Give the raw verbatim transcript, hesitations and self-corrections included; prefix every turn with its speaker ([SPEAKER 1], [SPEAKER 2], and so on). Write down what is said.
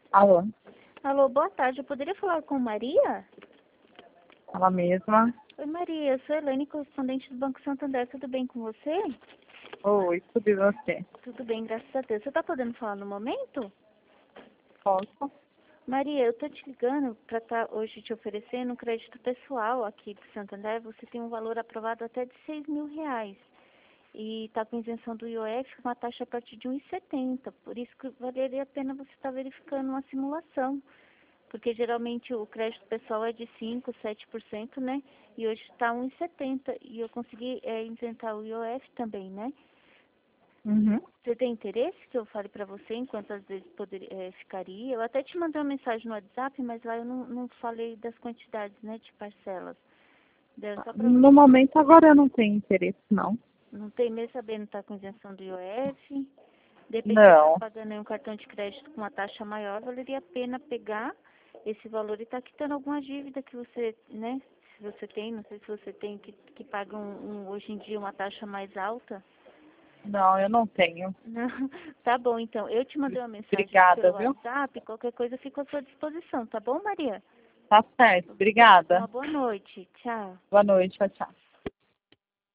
[SPEAKER 1] Alô,
[SPEAKER 2] Alô, boa tarde. Eu poderia falar com Maria?
[SPEAKER 1] ela mesma.
[SPEAKER 2] Oi, Maria. Eu sou Elaine, correspondente do Banco Santander. Tudo bem com você?
[SPEAKER 1] Oi, tudo e você?
[SPEAKER 2] Tudo bem, graças a Deus. Você está podendo falar no momento?
[SPEAKER 1] Posso?
[SPEAKER 2] Maria, eu tô te ligando para estar hoje te oferecendo um crédito pessoal aqui do Santander. Você tem um valor aprovado até de seis mil reais. E está com isenção do I O F, com uma taxa a partir de um vírgula setenta. Por isso que valeria a pena você estar verificando uma simulação. Porque geralmente o crédito pessoal é de cinco, sete por cento, né? E hoje está um vírgula setenta. E eu consegui é, isentar o I O F também, né?
[SPEAKER 1] Uhum.
[SPEAKER 2] Você tem interesse que eu fale para você em quantas vezes poderia, é, ficaria? Eu até te mandei uma mensagem no WhatsApp, mas lá eu não, não falei das quantidades, né, de parcelas. Daí só para
[SPEAKER 1] No
[SPEAKER 2] você.
[SPEAKER 1] momento, agora eu não tenho interesse, não.
[SPEAKER 2] Não tem mesmo sabendo estar com isenção do I O F. De repente você está
[SPEAKER 1] Não.
[SPEAKER 2] pagando aí um cartão de crédito com uma taxa maior, valeria a pena pegar esse valor e estar quitando alguma dívida que você, né? Se você tem, não sei se você tem, que, que paga um, um, hoje em dia uma taxa mais alta.
[SPEAKER 1] Não, eu não tenho.
[SPEAKER 2] Não, tá bom, então. Eu te mandei uma mensagem aqui
[SPEAKER 1] Obrigada,
[SPEAKER 2] pelo
[SPEAKER 1] viu?
[SPEAKER 2] WhatsApp, qualquer coisa eu fico à sua disposição, tá bom, Maria?
[SPEAKER 1] Tá certo.
[SPEAKER 2] Uma
[SPEAKER 1] Obrigada.
[SPEAKER 2] boa noite. Tchau.
[SPEAKER 1] Boa noite. Tchau, tchau.